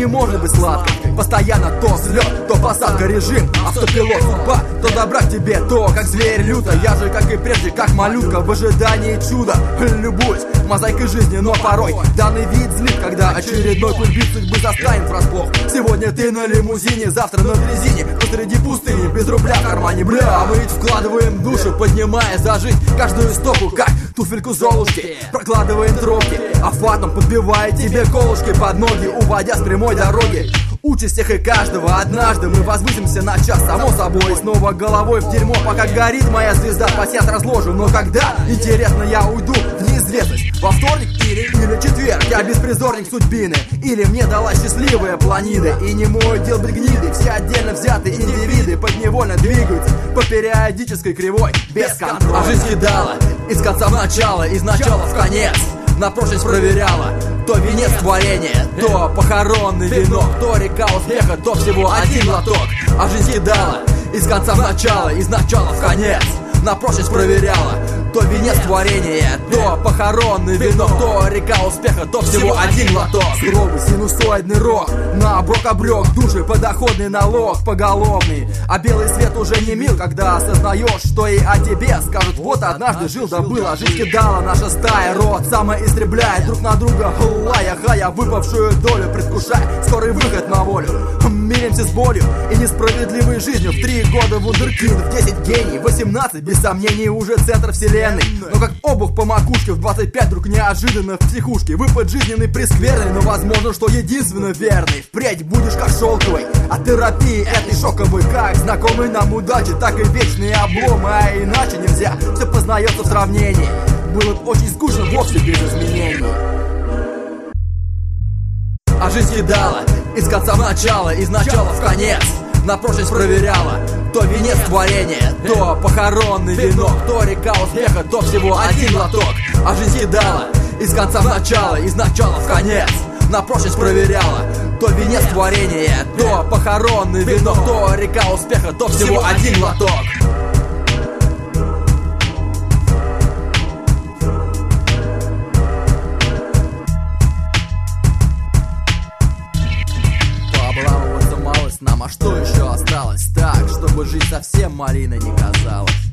не может быть сладкой. Постоянно то взлет, то посадка, режим, автопилот, судьба. То добра к тебе, то как зверь люто. Я же, как и прежде, как малютка, в ожидании чуда. Любуюсь мозаикой жизни, но порой данный вид злит, когда очередной кульбит судьбы застанет врасплох. Сегодня ты на лимузине, завтра на дрезине, посреди пустыни, без рубля в кармане, бля. А мы ведь вкладываем душу, поднимая за жизнь каждую стопу, как туфельку Золушки. Прокладываем тропки, а фатом подбивая тебе колышки под ноги, уводя с прямой дороги. Участь всех и каждого, однажды мы возвысимся на час, само собой. Снова головой в дерьмо, пока горит моя звезда, посят разложим. Но когда, интересно, я уйду в неизвестность? Во вторник или четверг? Я беспризорник судьбины, или мне дала счастливая планида? И не мой дел быть гниды, все отдельно взятые индивиды подневольно двигаются по периодической кривой, без контроля. А жизнь кидала из конца в начало, из начала в конец. На прочность проверяла, то венец творения, то похоронный венок, то река успеха, то всего один глоток. А жизнь кидала из конца в начало, из начала в конец. На прочность проверяла, то венец творения, то похоронный венок, то река успеха, то всего один глоток. Суровый синусоидный рок, на оброк обрек души, подоходный налог поголовный. А белый свет уже не мил, когда осознаешь, что и о тебе скажут: вот однажды жил да был. А жизнь кидала наша стая, род самоистребляет друг на друга, лая-хая выпавшую долю, предвкушая скорый выход на волю. Миримся с болью и несправедливой жизнью. В 3 года вундеркинд, в 10 гений, 18 без сомнений уже центр вселенной. Но как обух по макушке в 25 вдруг неожиданно в психушке. Выпад жизненный прескверный, но возможно, что единственно верный. Впредь будешь как шелковой, а терапии этой шоковой, как знакомый нам удачи, так и вечные обломы. А иначе нельзя, все познается в сравнении. Было бы очень скучно вовсе без изменений. А жизнь кидала из конца в начало, из начала в конец. На прочность проверяла, то венец творения, то похоронный венок, то река успеха, то всего один глоток. А жизнь кидала из конца в начало, из начала в конец. На прочность проверяла, то венец творения, то похоронный венок, то река успеха, то всего один глоток. Нам, а что еще осталось так, чтобы жизнь совсем малиной не казалась?